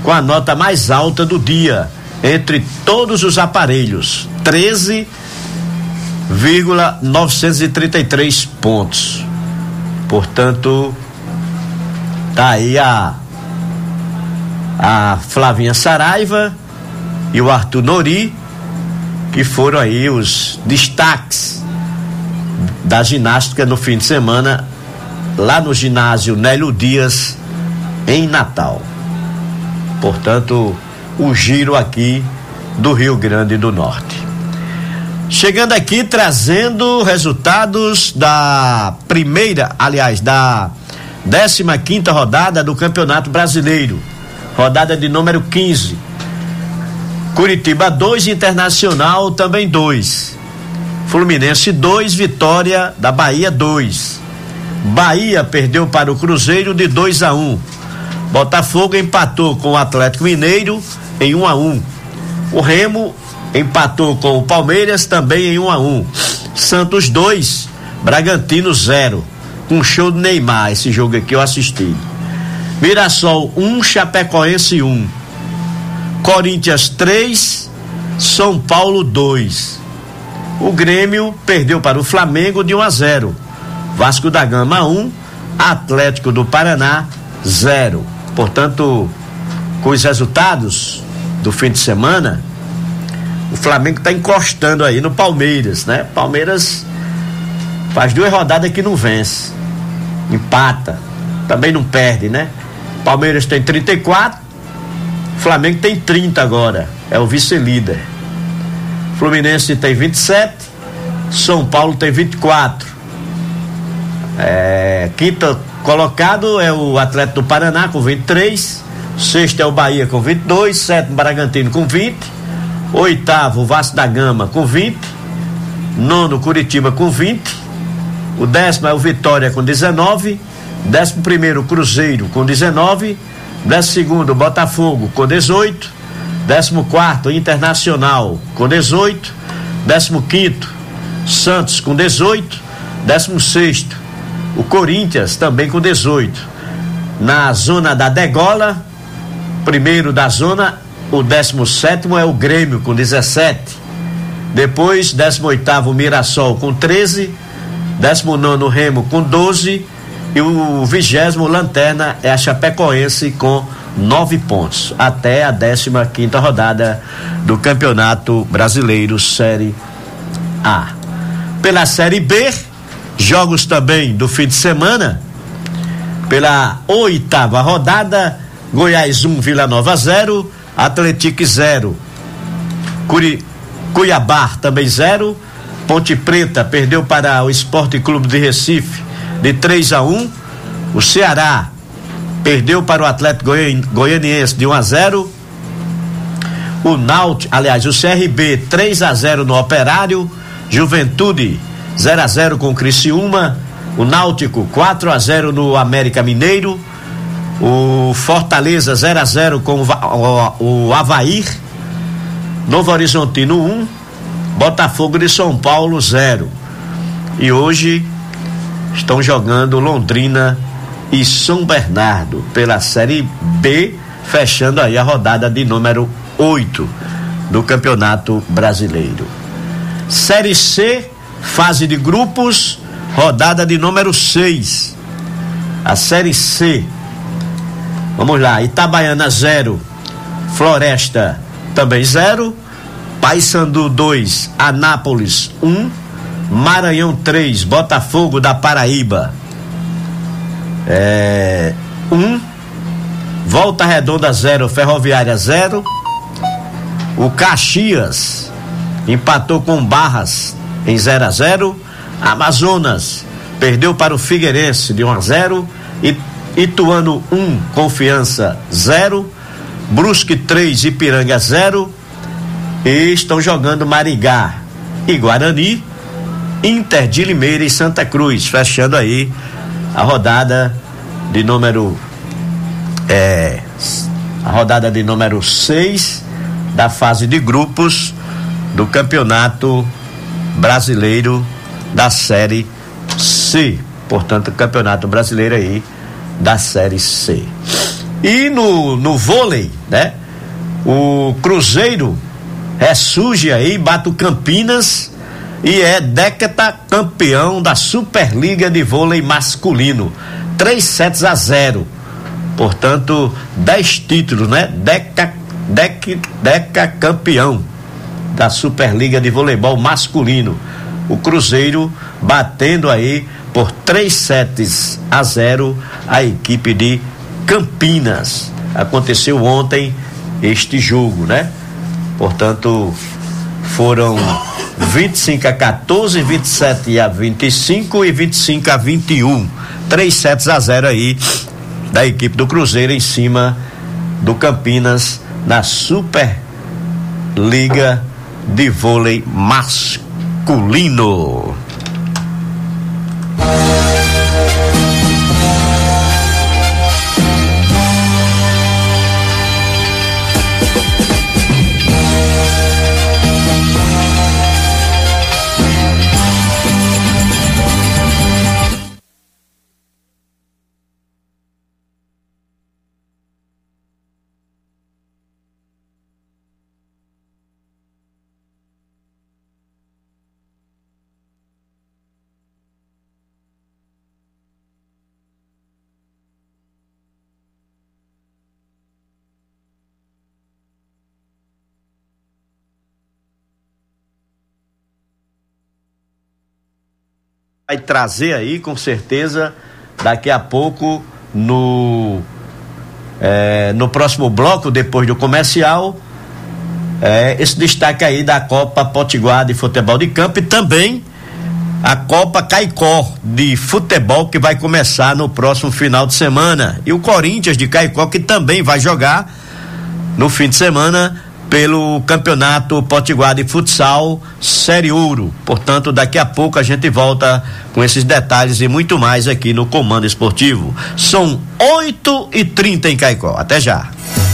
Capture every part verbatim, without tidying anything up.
com a nota mais alta do dia entre todos os aparelhos, treze vírgula novecentos e trinta e três pontos. Portanto, tá aí a a Flavinha Saraiva e o Arthur Nori, que foram aí os destaques da ginástica no fim de semana lá no ginásio Nélio Dias em Natal. Portanto, o giro aqui do Rio Grande do Norte. Chegando aqui trazendo resultados da primeira, aliás, da décima quinta rodada do Campeonato Brasileiro, rodada de número quinze. Curitiba dois, Internacional também dois. Fluminense dois, Vitória da Bahia dois. Bahia perdeu para o Cruzeiro de dois a um. Botafogo empatou com o Atlético Mineiro em um a um. O Remo empatou com o Palmeiras também em um a um. Santos dois, Bragantino zero. Com show do Neymar, esse jogo aqui eu assisti. Mirassol um, Chapecoense um. Corinthians três, São Paulo dois. O Grêmio perdeu para o Flamengo de um a zero. Vasco da Gama um, Atlético do Paraná zero. Portanto, com os resultados do fim de semana, o Flamengo está encostando aí no Palmeiras, né? Palmeiras faz duas rodadas que não vence, empata, também não perde, né? Palmeiras tem trinta e quatro, Flamengo tem trinta agora, é o vice-líder. Fluminense tem vinte e sete, São Paulo tem vinte e quatro. É, quinto colocado é o Atlético do Paraná com vinte e três, sexto é o Bahia com vinte e dois, sétimo Bragantino com vinte, oitavo Vasco da Gama com vinte, nono Curitiba com vinte, o décimo é o Vitória com dezenove, décimo primeiro Cruzeiro com dezenove, décimo segundo Botafogo com dezoito, décimo quarto Internacional com dezoito, décimo quinto Santos com dezoito, décimo sexto o Corinthians também com dezoito. Na zona da degola, primeiro da zona, o décimo sétimo é o Grêmio com dezessete. Depois, décimo oitavo Mirassol com treze, décimo nono Remo com doze e o vigésimo lanterna é a Chapecoense com nove pontos. Até a décima quinta rodada do Campeonato Brasileiro Série A. Pela Série B, jogos também do fim de semana. Pela oitava rodada, Goiás um, Vila Nova zero, Atlético zero, Curi, Cuiabá também zero, Ponte Preta perdeu para o Sport Clube de Recife de três a um, o Ceará perdeu para o Atlético Goian, Goianiense de um a zero, o Náutico, aliás, o C R B três a zero no Operário, Juventude zero a zero com o Criciúma, o Náutico quatro a zero no América Mineiro, o Fortaleza zero a zero com o, o, o Avaí, Novo Horizontino um, Botafogo de São Paulo zero. E hoje estão jogando Londrina e São Bernardo pela Série B, fechando aí a rodada de número oito do Campeonato Brasileiro. Série C, fase de grupos, rodada de número seis. A Série C. Vamos lá, Itabaiana zero, Floresta também zero, Paysandu dois, Anápolis um, Maranhão três, Botafogo da Paraíba é, um, Volta Redonda zero, Ferroviária zero, o Caxias empatou com Barras em zero a zero, Amazonas perdeu para o Figueirense de um a zero, e Ituano um, Confiança zero, Brusque três, Ipiranga zero, e estão jogando Maringá e Guarani, Inter de Limeira e Santa Cruz, fechando aí a rodada de número é, a rodada de número seis da fase de grupos do Campeonato Brasileiro da Série C. Portanto, o Campeonato Brasileiro aí da Série C. E no, no vôlei, né? O Cruzeiro ressurge aí, bate o Campinas e é decacampeão da Superliga de Vôlei Masculino. Três sets a zero. Portanto, dez títulos, né? Deca, deca, decacampeão da Superliga de Voleibol Masculino. O Cruzeiro batendo aí por três sets a zero a equipe de Campinas. Aconteceu ontem este jogo, né? Portanto, foram vinte e cinco a quatorze, vinte e sete a vinte e cinco e vinte e cinco a vinte e um. Três sets a zero aí da equipe do Cruzeiro em cima do Campinas na Superliga de Vôlei Masculino. Vai trazer aí, com certeza, daqui a pouco, no, é, no próximo bloco, depois do comercial, é, esse destaque aí da Copa Potiguar de Futebol de Campo e também a Copa Caicó de Futebol, que vai começar no próximo final de semana. E o Corinthians de Caicó, que também vai jogar no fim de semana pelo Campeonato Potiguar de Futsal Série Ouro. Portanto, daqui a pouco a gente volta com esses detalhes e muito mais aqui no Comando Esportivo. São oito e trinta em Caicó. Até já.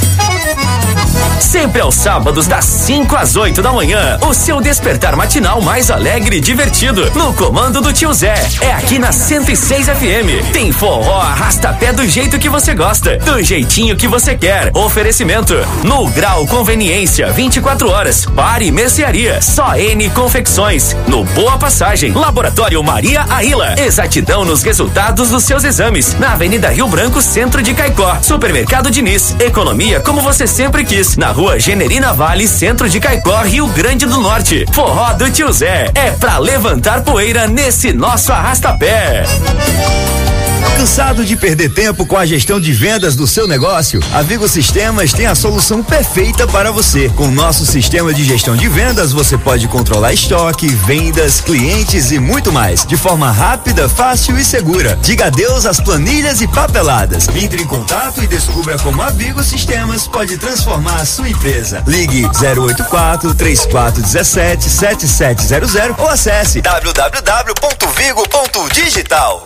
Sempre aos sábados, das cinco às oito da manhã, o seu despertar matinal mais alegre e divertido, no comando do tio Zé. É aqui na cento e seis F M. Tem forró, arrasta-pé do jeito que você gosta, do jeitinho que você quer. Oferecimento: No Grau Conveniência, vinte e quatro horas. Bar e mercearia. Só N Confecções. No Boa Passagem. Laboratório Maria Aila. Exatidão nos resultados dos seus exames. Na Avenida Rio Branco, centro de Caicó. Supermercado Diniz. Economia como você sempre quis. Na Rua Generina Vale, centro de Caicó, Rio Grande do Norte. Forró do tio Zé é pra levantar poeira nesse nosso arrasta-pé. Cansado de perder tempo com a gestão de vendas do seu negócio? A Vigo Sistemas tem a solução perfeita para você. Com o nosso sistema de gestão de vendas, você pode controlar estoque, vendas, clientes e muito mais, de forma rápida, fácil e segura. Diga adeus às planilhas e papeladas. Entre em contato e descubra como a Vigo Sistemas pode transformar a sua empresa. Ligue zero oito quatro, três quatro um sete, sete sete zero zero ou acesse w w w ponto vigo ponto digital.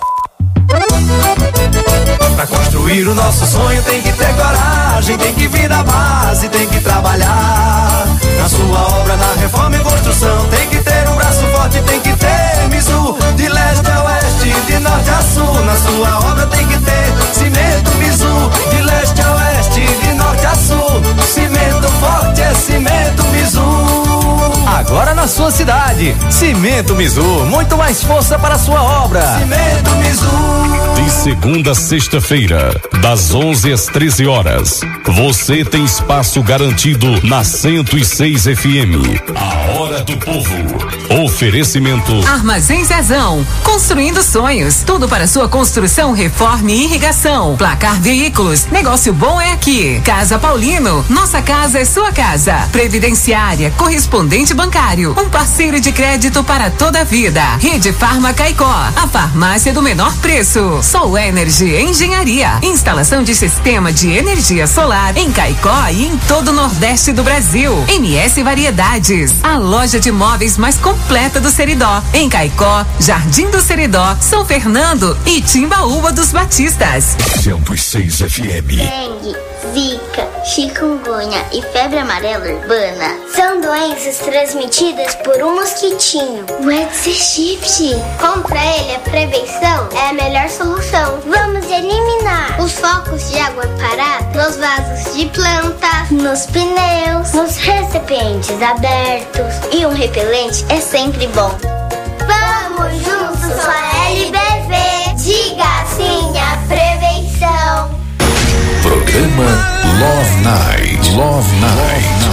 Pra construir o nosso sonho tem que ter coragem, tem que vir da base, tem que trabalhar. Na sua obra, na reforma e construção, tem que ter um braço forte, tem que ter Mizu. De leste a oeste, de norte a sul, na sua obra tem que ter cimento Mizu. De leste a oeste, de norte a sul, cimento forte é cimento Mizu. Agora na sua cidade, Cimento Mizu, muito mais força para a sua obra. Cimento Mizu. De segunda a sexta-feira, das onze às treze horas, você tem espaço garantido na cento e seis F M. A Hora do Povo. Oferecimento: Armazém Zezão, construindo sonhos. Tudo para sua construção, reforma e irrigação. Placar Veículos, negócio bom é aqui. Casa Paulino, nossa casa é sua casa. Previdenciária, correspondente bancário, um parceiro de crédito para toda a vida. Rede Farma Caicó, a farmácia do menor preço. Sol Energy Engenharia, instalação de sistema de energia solar em Caicó e em todo o Nordeste do Brasil. M S Variedades, a loja de móveis mais completa do Seridó, em Caicó, Jardim do Seridó, São Fernando e Timbaúba dos Batistas. cento e seis F M. Dengue, zika, chikungunya e febre amarela urbana são doenças transmitidas por um mosquitinho, o Aedes aegypti. Contra ele, a prevenção é a melhor solução. Vamos eliminar os focos de água parada nos vasos de plantas, nos pneus, nos recipientes abertos. E um repelente é sempre bom. Vamos juntos com a L B V. Diga sim à prevenção. Programa Love Night. Love Night.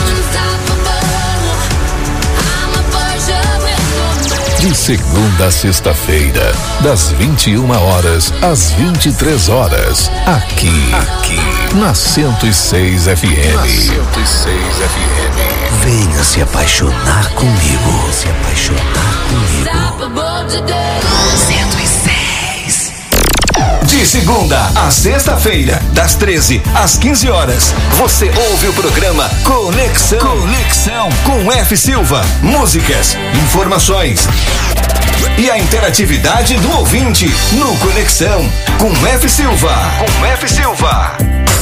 De segunda a sexta-feira, das vinte e uma horas às vinte e três horas, aqui, aqui na cento e seis F M. Na cento e seis F M. Venha se apaixonar comigo. Se apaixonar comigo. cento e seis. De segunda a sexta-feira, das treze às quinze horas, você ouve o programa Conexão. Conexão com F Silva. Músicas, informações e a interatividade do ouvinte no Conexão com F Silva. Com F Silva.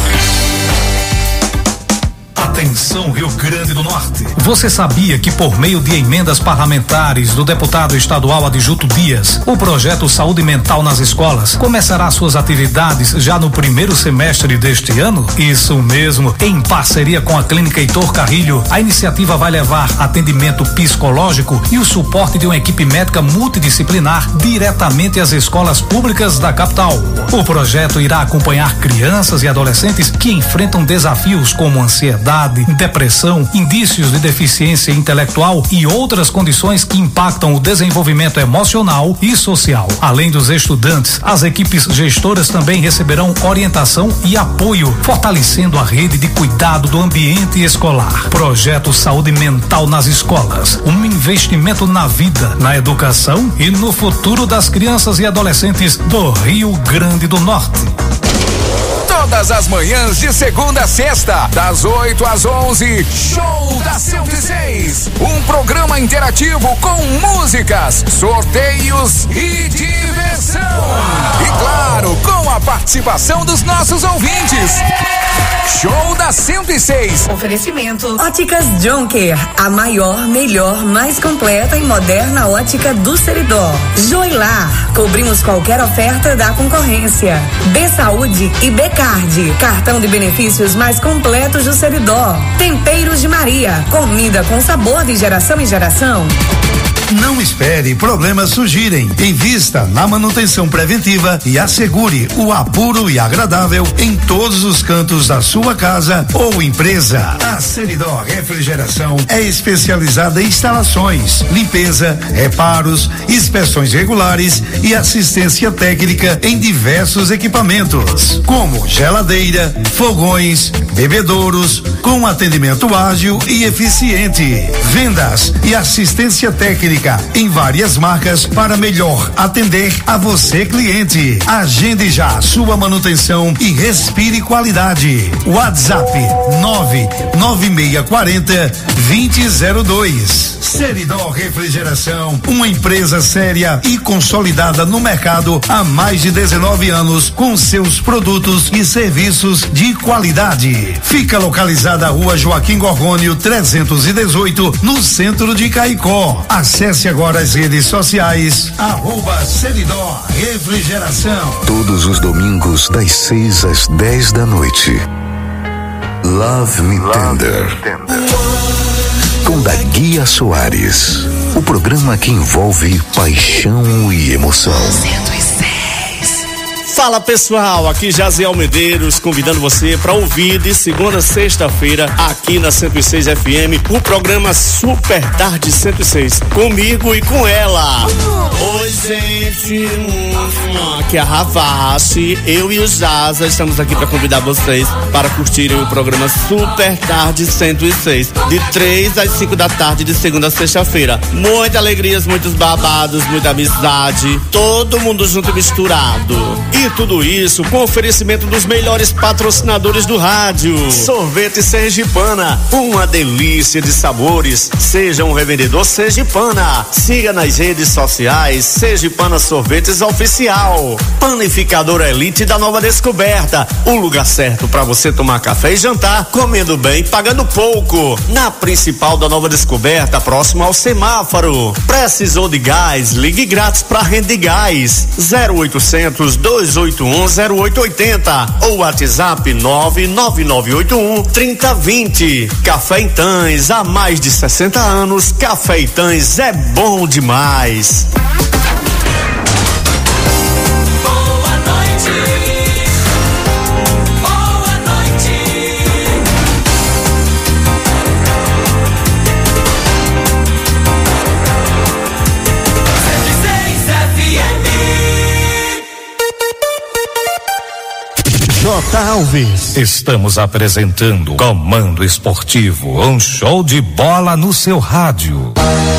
Atenção, Rio Grande do Norte. Você sabia que por meio de emendas parlamentares do deputado estadual Adjuto Dias, o projeto Saúde Mental nas Escolas começará suas atividades já no primeiro semestre deste ano? Isso mesmo, em parceria com a Clínica Heitor Carrilho, a iniciativa vai levar atendimento psicológico e o suporte de uma equipe médica multidisciplinar diretamente às escolas públicas da capital. O projeto irá acompanhar crianças e adolescentes que enfrentam desafios como ansiedade, depressão, indícios de deficiência intelectual e outras condições que impactam o desenvolvimento emocional e social. Além dos estudantes, as equipes gestoras também receberão orientação e apoio, fortalecendo a rede de cuidado do ambiente escolar. Projeto Saúde Mental nas Escolas, um investimento na vida, na educação e no futuro das crianças e adolescentes do Rio Grande do Norte. Todas as manhãs de segunda a sexta, das oito às onze, Show da cento e seis. Um programa interativo com músicas, sorteios e diversão. E claro, com a participação dos nossos ouvintes. Show da cento e seis. Oferecimento Óticas Jonker, a maior, melhor, mais completa e moderna ótica do Seridó. Joilar, cobrimos qualquer oferta da concorrência. B Saúde e B Card, cartão de benefícios mais completos do Seridó. Temperos de Maria, comida com sabor de geração em geração. Não espere problemas surgirem. Invista na manutenção preventiva e assegure o apuro e agradável em todos os cantos da sua casa ou empresa. A Seridó Refrigeração é especializada em instalações, limpeza, reparos, inspeções regulares e assistência técnica em diversos equipamentos, como geladeira, fogões, bebedouros, com atendimento ágil e eficiente. Vendas e assistência técnica em várias marcas para melhor atender a você, cliente. Agende já sua manutenção e respire qualidade. WhatsApp nove nove seis quatro zero, dois zero dois. Seridó Refrigeração, uma empresa séria e consolidada no mercado há mais de dezenove anos com seus produtos e serviços de qualidade. Fica localizada a Rua Joaquim Gorgônio trezentos e dezoito, no centro de Caicó. Acesse agora as redes sociais, arroba Seridó Refrigeração. Todos os domingos das seis às dez da noite. Love Me Tender. Com Daguia Soares. O programa que envolve paixão e emoção. Fala pessoal, aqui Jaziel Medeiros convidando você para ouvir de segunda a sexta-feira aqui na cento e seis F M o programa Super Tarde cento e seis, comigo e com ela. Oi gente, aqui é a Ravache, eu e o Jaza estamos aqui para convidar vocês para curtirem o programa Super Tarde cento e seis, de três às cinco da tarde de segunda a sexta-feira. Muitas alegrias, muitos babados, muita amizade, todo mundo junto e misturado. E E tudo isso com oferecimento dos melhores patrocinadores do rádio. Sorvete Sergipana, uma delícia de sabores. Seja um revendedor Sergipana. Siga nas redes sociais Sergipana Sorvetes Oficial. Panificador Elite da Nova Descoberta, o lugar certo para você tomar café e jantar, comendo bem, pagando pouco. Na principal da Nova Descoberta, próximo ao semáforo. Precisou de gás? Ligue grátis para Rede Gás. zero oitocentos, dois oito um, zero oito oito zero ou WhatsApp nove nove nove oito um, três zero dois zero. Café Itãs, há mais de sessenta anos, Café Itãs é bom demais. Boa noite. Boa noite. cento e seis F M. J. Alves. Estamos apresentando Comando Esportivo, um show de bola no seu rádio.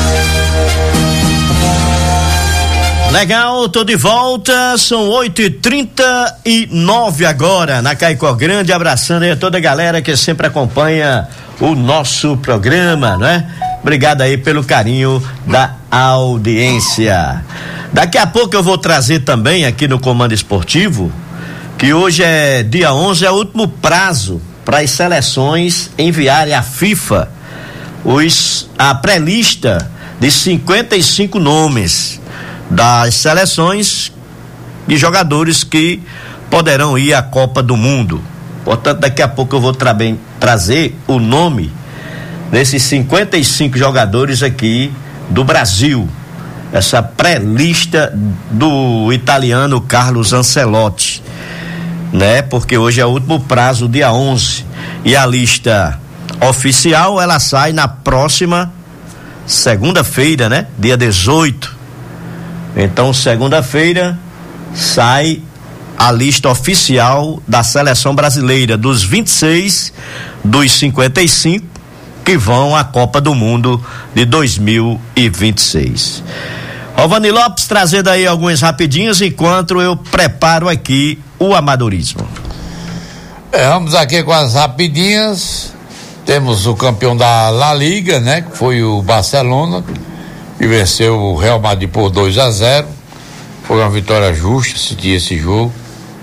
Legal, tô de volta, são oito e trinta e nove agora, na Caicó Grande, abraçando aí a toda a galera que sempre acompanha o nosso programa, né? Obrigado aí pelo carinho da audiência. Daqui a pouco eu vou trazer também aqui no Comando Esportivo, que hoje é dia onze, é o último prazo para as seleções enviarem à FIFA os, a pré-lista de cinquenta e cinco nomes das seleções de jogadores que poderão ir à Copa do Mundo. Portanto, daqui a pouco eu vou tra- trazer o nome desses cinquenta e cinco jogadores aqui do Brasil, essa pré-lista do italiano Carlos Ancelotti, né? Porque hoje é o último prazo, dia onze, e a lista oficial ela sai na próxima segunda-feira, né? Dia dezoito. Então, segunda-feira sai a lista oficial da seleção brasileira, dos vinte e seis, dos cinquenta e cinco que vão à Copa do Mundo de dois mil e vinte e seis. Rovani Lopes trazendo aí alguns rapidinhos enquanto eu preparo aqui o amadorismo. É, vamos aqui com as rapidinhas. Temos o campeão da La Liga, né? Que foi o Barcelona, que venceu o Real Madrid por dois a zero. Foi uma vitória justa, assisti esse jogo.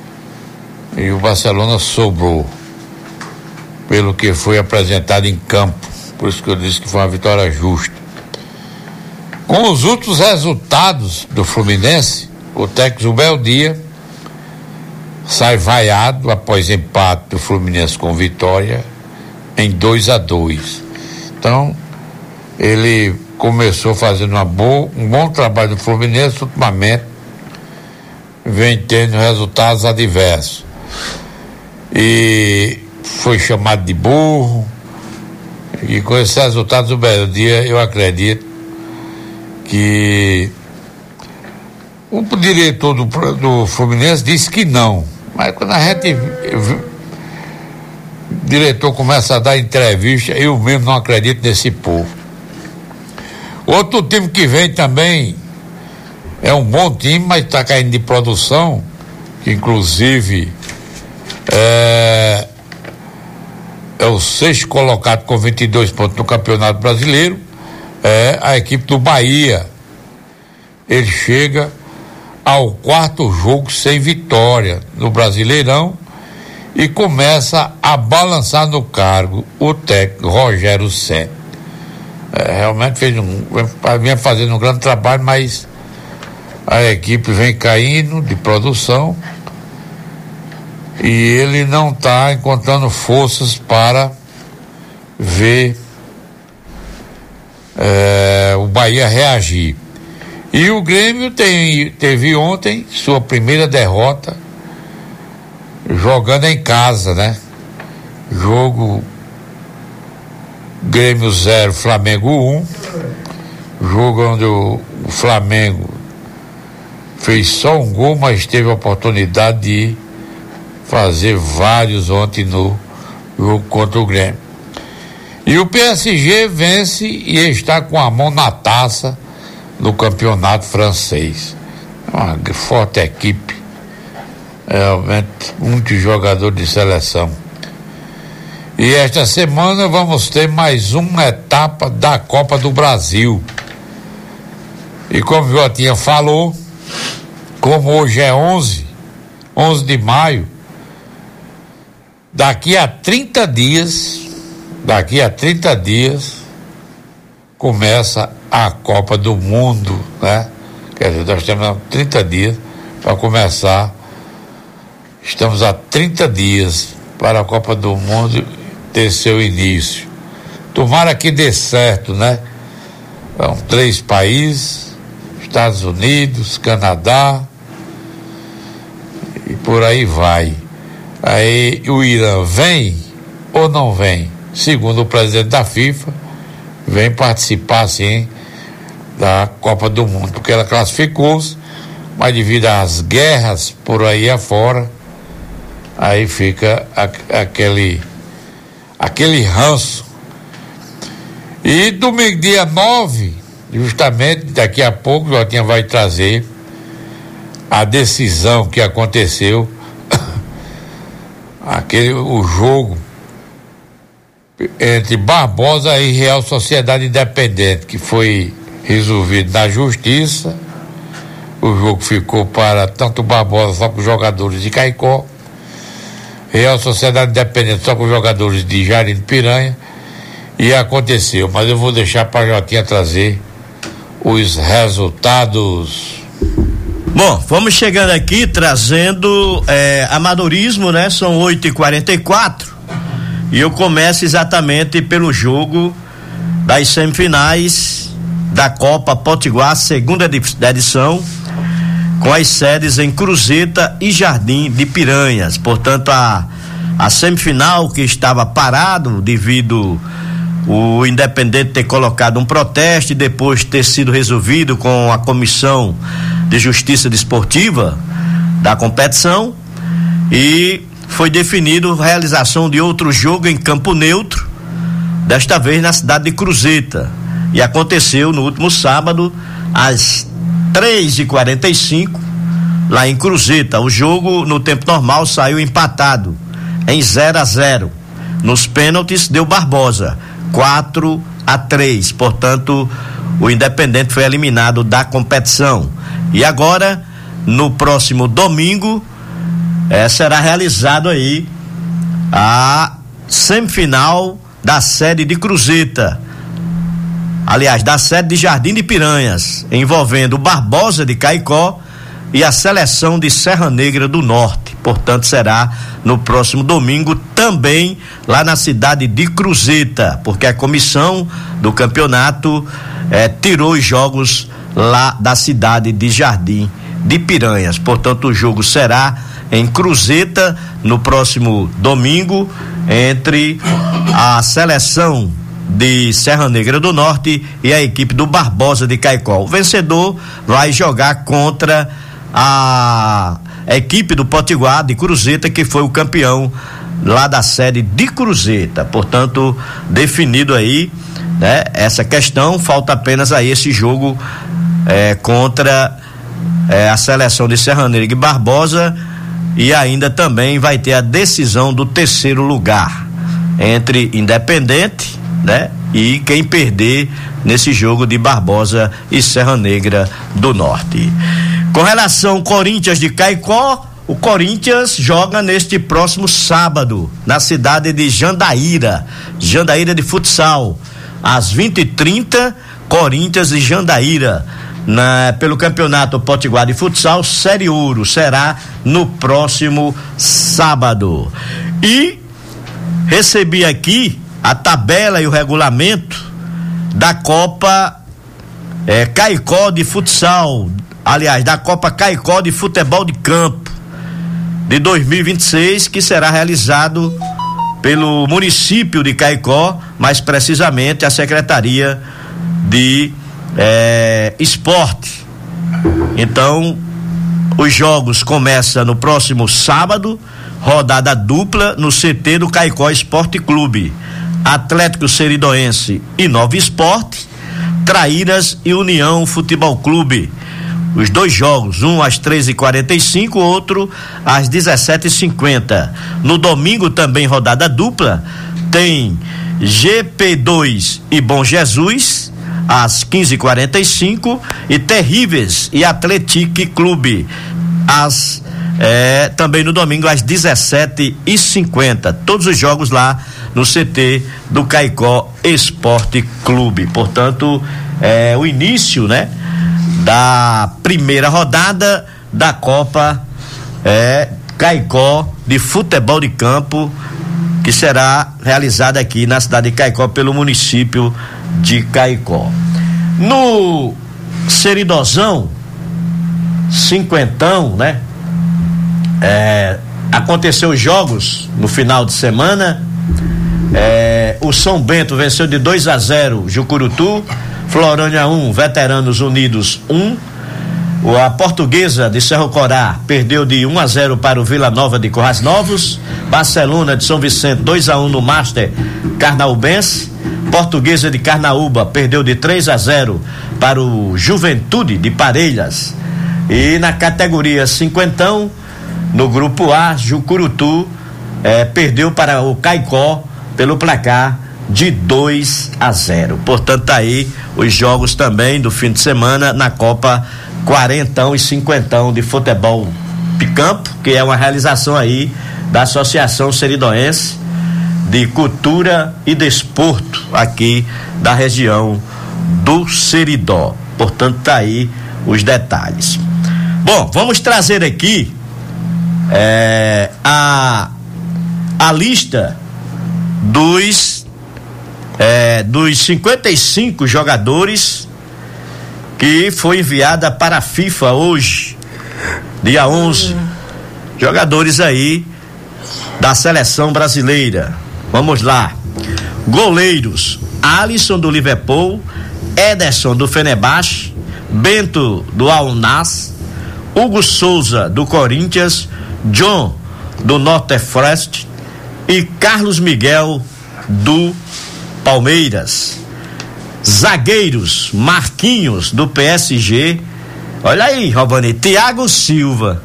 E o Barcelona sobrou pelo que foi apresentado em campo. Por isso que eu disse que foi uma vitória justa. Com os outros resultados do Fluminense, o técnico Zubel Dia sai vaiado após empate do Fluminense com Vitória em dois a dois. Então, ele começou fazendo uma boa, um bom trabalho do Fluminense, ultimamente vem tendo resultados adversos. E foi chamado de burro, e com esses resultados do Belo Dia, eu acredito que o diretor do, do Fluminense disse que não, mas quando a gente o diretor começa a dar entrevista, eu mesmo não acredito nesse povo. Outro time que vem também é um bom time, mas está caindo de produção, que inclusive é, é o sexto colocado com vinte e dois pontos no Campeonato Brasileiro, é a equipe do Bahia. Ele chega ao quarto jogo sem vitória no Brasileirão e começa a balançar no cargo o técnico Rogério Ceni. É, realmente fez um, vem fazendo um grande trabalho, mas a equipe vem caindo de produção e ele não está encontrando forças para ver é, o Bahia reagir. E o Grêmio tem, teve ontem sua primeira derrota jogando em casa, né? Jogo Grêmio zero, Flamengo um. Jogo onde o, o Flamengo fez só um gol, mas teve a oportunidade de fazer vários ontem no jogo contra o Grêmio. E o P S G vence e está com a mão na taça do campeonato francês. Uma forte equipe realmente muitos jogadores de seleção. E esta semana vamos ter mais uma etapa da Copa do Brasil. E como o Jotinha falou, como hoje é onze de maio, daqui a trinta dias, daqui a trinta dias, começa a Copa do Mundo, né? Quer dizer, nós temos trinta dias para começar, estamos a trinta dias para a Copa do Mundo ter seu início. Tomara que dê certo, né? São três países, Estados Unidos, Canadá, e por aí vai. Aí o Irã vem ou não vem? Segundo o presidente da FIFA, vem participar sim da Copa do Mundo, porque ela classificou-se, mas devido às guerras por aí afora, aí fica a, aquele aquele ranço. E domingo, dia nove, justamente daqui a pouco, o Jotinha vai trazer a decisão que aconteceu, aquele, o jogo entre Barbosa e Real Sociedade Independente, que foi resolvido na justiça. O jogo ficou para tanto Barbosa só com jogadores de Caicó, Real Sociedade Independente só com jogadores de Jardim de Piranha, e aconteceu, mas eu vou deixar para a Jotinha trazer os resultados. Bom, vamos chegando aqui trazendo é, amadorismo, né? São oito e quarenta e quatro e eu começo exatamente pelo jogo das semifinais da Copa Potiguar, segunda edição, com as sedes em Cruzeta e Jardim de Piranhas. Portanto, a, a semifinal que estava parado devido o Independente ter colocado um protesto e depois ter sido resolvido com a Comissão de Justiça Desportiva da competição, e foi definido a realização de outro jogo em campo neutro, desta vez na cidade de Cruzeta, e aconteceu no último sábado às três e quarenta e cinco lá em Cruzeta. O jogo no tempo normal saiu empatado em zero a zero. Nos pênaltis deu Barbosa quatro a três, portanto o Independente foi eliminado da competição. E agora, no próximo domingo, eh, será realizado aí a semifinal da sede de Cruzeta, aliás, da sede de Jardim de Piranhas, envolvendo o Barbosa de Caicó e a seleção de Serra Negra do Norte. Portanto, será no próximo domingo também lá na cidade de Cruzeta, porque a comissão do campeonato eh, tirou os jogos lá da cidade de Jardim de Piranhas. Portanto, o jogo será em Cruzeta no próximo domingo entre a seleção de Serra Negra do Norte e a equipe do Barbosa de Caicó. O vencedor vai jogar contra a equipe do Potiguar de Cruzeta, que foi o campeão lá da sede de Cruzeta. Portanto, definido aí, né, essa questão. Falta apenas aí esse jogo é, contra é, a seleção de Serra Negra e Barbosa, e ainda também vai ter a decisão do terceiro lugar entre Independente, né, e quem perder nesse jogo de Barbosa e Serra Negra do Norte. Com relação ao Corinthians de Caicó, o Corinthians joga neste próximo sábado na cidade de Jandaíra, Jandaíra de futsal, às vinte e trinta, Corinthians e Jandaíra, na, pelo Campeonato Potiguar de Futsal Série Ouro. Será no próximo sábado. E recebi aqui a tabela e o regulamento da Copa é, Caicó de Futsal, aliás, da Copa Caicó de Futebol de Campo de dois mil e vinte e seis, que será realizado pelo município de Caicó, mais precisamente a Secretaria de é, Esporte. Então, os jogos começam no próximo sábado, rodada dupla no C T do Caicó Esporte Clube. Atlético Seridoense e Nova Esporte, Traíras e União Futebol Clube. os dois jogos, um às treze e quarenta e cinco, outro às dezessete e cinquenta. No domingo também rodada dupla, tem G P dois e Bom Jesus às quinze e quarenta e cinco e Terríveis e Atlético Clube às é, também no domingo às dezessete e cinquenta. Todos os jogos lá no C T do Caicó Esporte Clube. Portanto, é o início, né, da primeira rodada da Copa é, Caicó de Futebol de Campo, que será realizada aqui na cidade de Caicó pelo município de Caicó. No Seridozão, cinquentão, né? É, aconteceu os jogos no final de semana. É, o São Bento venceu de dois a zero Jucurutu, Florânia um, Veteranos Unidos um. A Portuguesa de Cerro Corá perdeu de um a zero para o Vila Nova de Currais Novos. Barcelona de São Vicente dois a um no Master Carnaúbense. Portuguesa de Carnaúba perdeu de três a zero para o Juventude de Parelhas. E na categoria cinquentão, no grupo A, Jucurutu eh, perdeu para o Caicó pelo placar de dois a zero. Portanto, tá aí os jogos também do fim de semana na Copa quarentão e cinquentão de futebol de campo, que é uma realização aí da Associação Seridoense de Cultura e Desporto aqui da região do Seridó. Portanto, tá aí os detalhes. Bom, vamos trazer aqui é, a a lista dos é, dos cinquenta e cinco jogadores que foi enviada para a FIFA hoje, dia onze. Jogadores aí da seleção brasileira. Vamos lá. Goleiros: Alisson do Liverpool, Ederson do Fenerbahçe, Bento do Al-Nassr, Hugo Souza do Corinthians, John do Norte-Frest e Carlos Miguel do Palmeiras. Zagueiros: Marquinhos do P S G. Olha aí, Robani, Thiago Silva.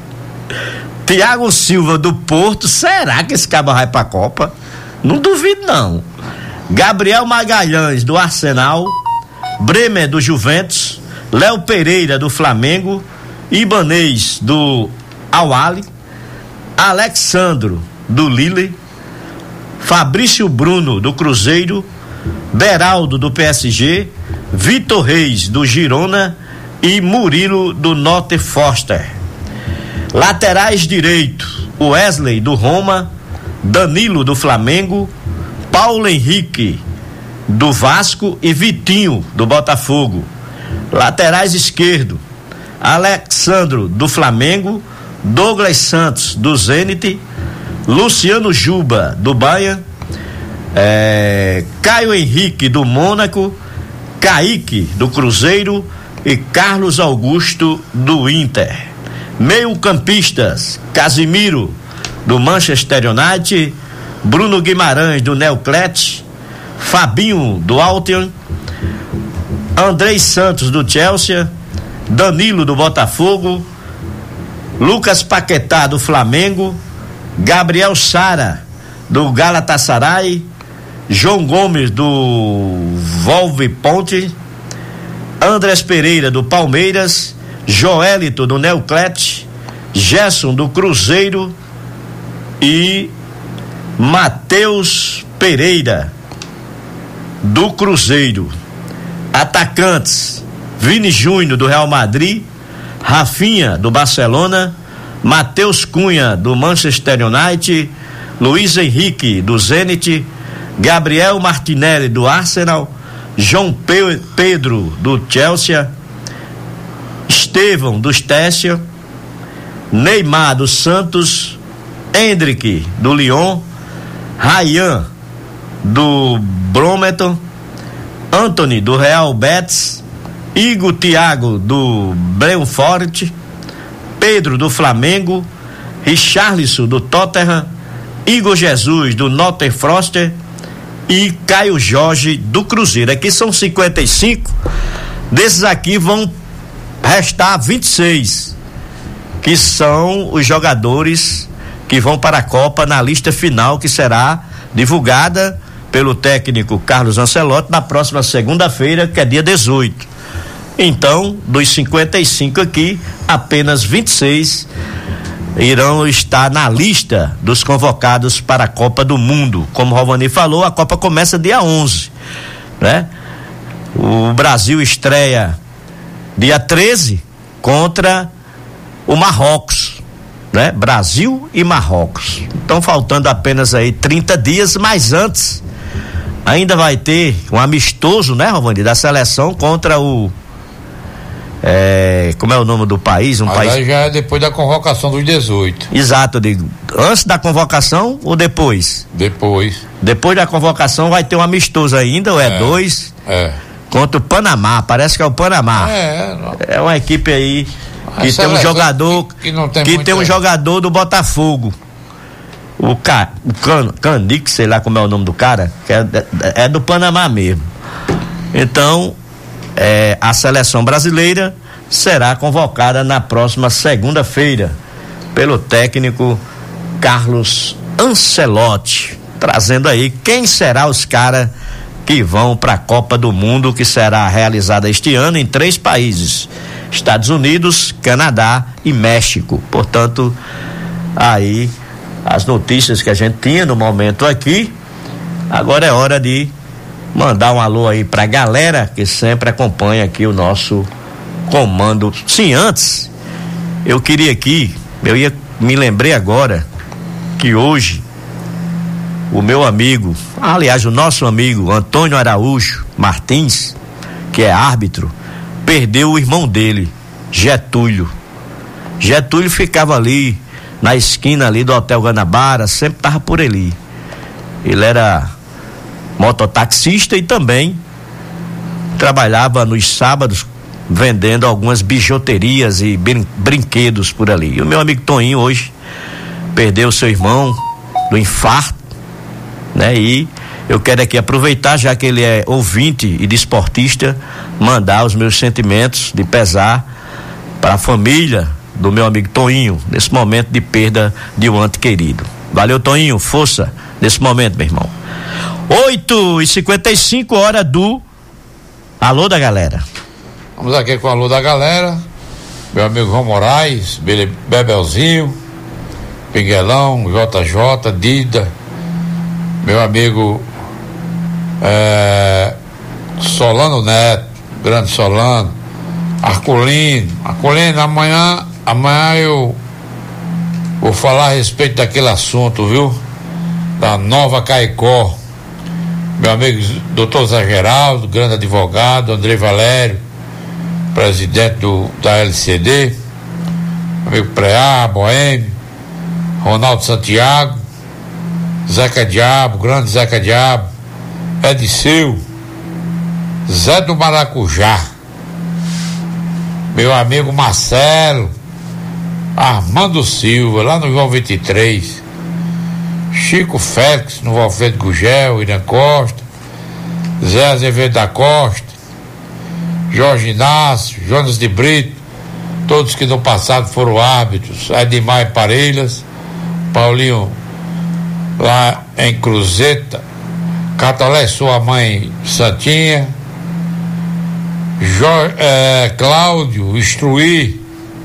Thiago Silva do Porto. Será que esse cara vai pra Copa? Não duvido não. Gabriel Magalhães do Arsenal, Bremer do Juventus, Léo Pereira do Flamengo, Ibanez do Al-Ahly, Alexandro do Lille, Fabrício Bruno do Cruzeiro, Beraldo do P S G, Vitor Reis do Girona e Murilo do Norte Foster. Laterais direito: Wesley do Roma, Danilo do Flamengo, Paulo Henrique do Vasco e Vitinho do Botafogo. Laterais esquerdo: Alexandro do Flamengo, Douglas Santos do Zenit, Luciano Juba do Bayern, é, Caio Henrique do Mônaco, Kaique do Cruzeiro e Carlos Augusto do Inter. Meio-campistas: Casimiro do Manchester United, Bruno Guimarães do Neuclet, Fabinho do Alton, Andrei Santos do Chelsea, Danilo do Botafogo, Lucas Paquetá do Flamengo, Gabriel Sara do Galatasaray, João Gomes do Wolverhampton, Andrés Pereira do Palmeiras, Joelito do Neuclet, Gerson do Cruzeiro e Matheus Pereira do Cruzeiro. Atacantes: Vini Júnior do Real Madrid, Rafinha do Barcelona, Matheus Cunha do Manchester United, Luiz Henrique do Zenit, Gabriel Martinelli do Arsenal, João Pe- Pedro do Chelsea, Estevão do Stécia, Neymar do Santos, Hendrick do Lyon, Ryan do Brometon, Anthony do Real Betis, Igor Thiago do Brentford, Pedro do Flamengo, Richarlison do Tottenham, Igor Jesus do Norte Foster e Caio Jorge do Cruzeiro. Aqui são cinquenta e cinco. Desses aqui vão restar vinte e seis, que são os jogadores que vão para a Copa na lista final, que será divulgada pelo técnico Carlos Ancelotti na próxima segunda-feira, que é dia dezoito. Então, dos cinquenta e cinco aqui, apenas vinte e seis irão estar na lista dos convocados para a Copa do Mundo. Como o Rovani falou, a Copa começa dia onze, né? O Brasil estreia dia treze contra o Marrocos, né? Brasil e Marrocos. Então, faltando apenas aí trinta dias, mas antes ainda vai ter um amistoso, né, Rovani, da seleção contra o É, como é o nome do país? Um Mas país... aí já é depois da convocação dos dezoito. Exato, eu digo. Antes da convocação ou depois? Depois. Depois da convocação vai ter um amistoso ainda, ou é, é dois? É. Contra o Panamá, parece que é o Panamá. É, não. É uma equipe aí que Essa tem um jogador que, que, não tem, que tem um jogador do Botafogo. O, Ca, o Can, Canic, sei lá como é o nome do cara, que é, é do Panamá mesmo. Então, É, a seleção brasileira será convocada na próxima segunda-feira pelo técnico Carlos Ancelotti, trazendo aí quem será os caras que vão para a Copa do Mundo, que será realizada este ano em três países: Estados Unidos, Canadá e México. Portanto, aí as notícias que a gente tinha no momento aqui. Agora é hora de mandar um alô aí pra galera que sempre acompanha aqui o nosso comando. Sim, antes eu queria aqui, eu ia, me lembrei agora que hoje o meu amigo, aliás o nosso amigo Antônio Araújo Martins, que é árbitro, perdeu o irmão dele, Getúlio. Getúlio ficava ali na esquina ali do Hotel Guanabara, sempre tava por ali. Ele era mototaxista e também trabalhava nos sábados vendendo algumas bijuterias e brin- brinquedos por ali. E o meu amigo Toninho hoje perdeu seu irmão do infarto, né? E eu quero aqui aproveitar, já que ele é ouvinte e desportista, mandar os meus sentimentos de pesar para a família do meu amigo Toninho nesse momento de perda de um ente querido. Valeu, Toninho, força nesse momento, meu irmão. oito e cinquenta e cinco, hora do alô da galera. Vamos aqui com o alô da galera. Meu amigo João Moraes, Be- Bebelzinho, Pinguelão, J J, Dida, meu amigo é, Solano Neto, grande Solano, Arculino, Arculino, amanhã, amanhã eu vou falar a respeito daquele assunto, viu? Da Nova Caicó. Meu amigo doutor Zé Geraldo, grande advogado, André Valério, presidente do, da L C D, amigo Preá, Boêmio, Ronaldo Santiago, Zeca Diabo, grande Zeca Diabo, Ediceu, Zé do Maracujá, meu amigo Marcelo, Armando Silva, lá no João vinte e três, Chico Félix, no Valfredo Gugel, Irã Costa, Zé Azevedo da Costa, Jorge Inácio, Jonas de Brito, todos que no passado foram árbitros, Edmar Parelhas, Paulinho lá em Cruzeta, Catolé, sua mãe Santinha, Jorge, eh, Cláudio Instruir,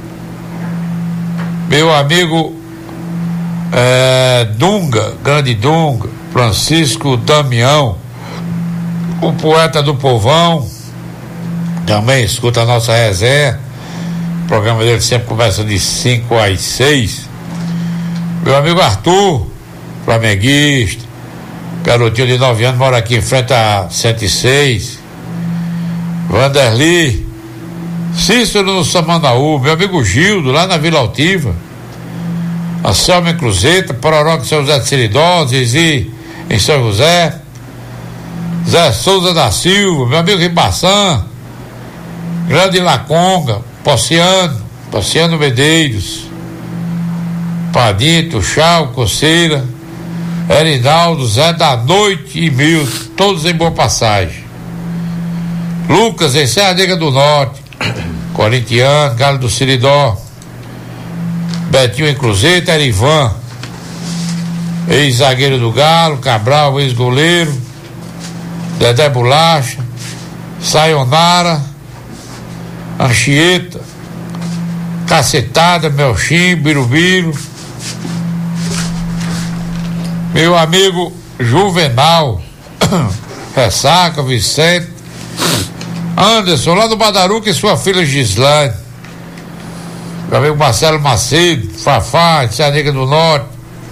meu amigo eh, Dunga, grande Dunga, Francisco Damião, o poeta do povão, também escuta a nossa resenha. O programa dele sempre começa de cinco às seis. Meu amigo Arthur, flamenguista, garotinho de nove anos, mora aqui em frente a cento e seis. Vanderly, Cícero no Samanaú, meu amigo Gildo, lá na Vila Altiva, a Selma em Cruzeta, Pororoca em São José de Seridó, Zizi em São José, Zé Souza da Silva, meu amigo Ribaçã, Grande Laconga, Pociano, Pociano Medeiros, Padito, Chau, Coceira, Erinaldo, Zé da Noite e Milton, todos em boa passagem. Lucas em Serra Negra do Norte, corintiano, Galo do Seridó, Betinho em Cruzeiro, Erivan, ex-zagueiro do Galo, Cabral, ex-goleiro, Dedé Bolacha, Sayonara, Anchieta, Cacetada, Melchim, Birubiru, meu amigo Juvenal, Ressaca, Vicente, Anderson, lá do Badaruca, e sua filha Gislaine, meu amigo Marcelo Macedo, Fafá, de Serra do Norte,